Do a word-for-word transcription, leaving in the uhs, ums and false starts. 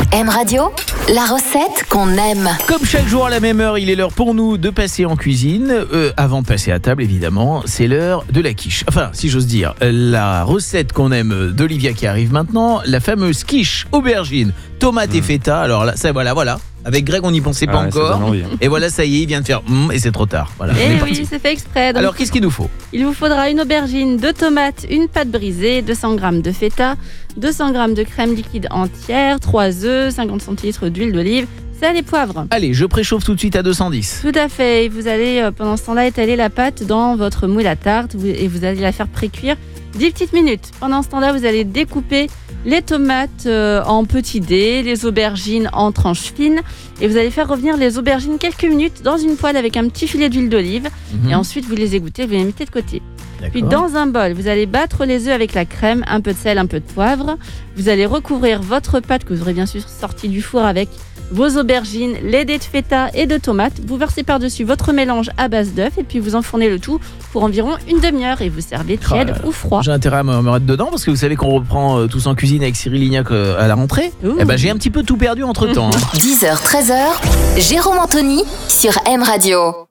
M Radio, la recette qu'on aime. Comme chaque jour à la même heure, il est l'heure pour nous de passer en cuisine. Euh, avant de passer à table, évidemment, c'est l'heure de la quiche. Enfin, si j'ose dire, la recette qu'on aime d'Olivia qui arrive maintenant, la fameuse quiche aubergine, tomate mmh. et feta. Alors là, ça voilà, voilà. Avec Greg, on n'y pensait pas ah, encore. Envie, hein. Et voilà, ça y est, il vient de faire mm, et c'est trop tard. Voilà, et oui, c'est fait exprès. Donc, alors, qu'est-ce qu'il nous faut? Il vous faudra une aubergine, deux tomates, une pâte brisée, deux cents grammes de feta, deux cents grammes de crème liquide entière, trois œufs, cinquante centilitres d'huile d'olive, sel et poivre. Allez, je préchauffe tout de suite à deux cent dix. Tout à fait. Et vous allez, euh, pendant ce temps-là, étaler la pâte dans votre moule à tarte et vous allez la faire pré-cuire dix petites minutes. Pendant ce temps-là, vous allez découper les tomates euh, en petits dés, les aubergines en tranches fines et vous allez faire revenir les aubergines quelques minutes dans une poêle avec un petit filet d'huile d'olive mmh. et ensuite vous les égouttez, vous les mettez de côté. D'accord. Puis dans un bol, vous allez battre les œufs avec la crème, un peu de sel, un peu de poivre. Vous allez recouvrir votre pâte que vous aurez bien sûr sortie du four avec vos aubergines, les dés de feta et de tomates. Vous versez par-dessus votre mélange à base d'œufs et puis vous enfournez le tout pour environ une demi-heure et vous servez tiède oh ou froid. J'ai intérêt à me mettre dedans parce que vous savez qu'on reprend euh, tous en cuisine avec Cyril Lignac euh, à la rentrée. Eh ben, j'ai un petit peu tout perdu entre-temps. Hein. dix heures treize heures, Jérôme Anthony sur M Radio.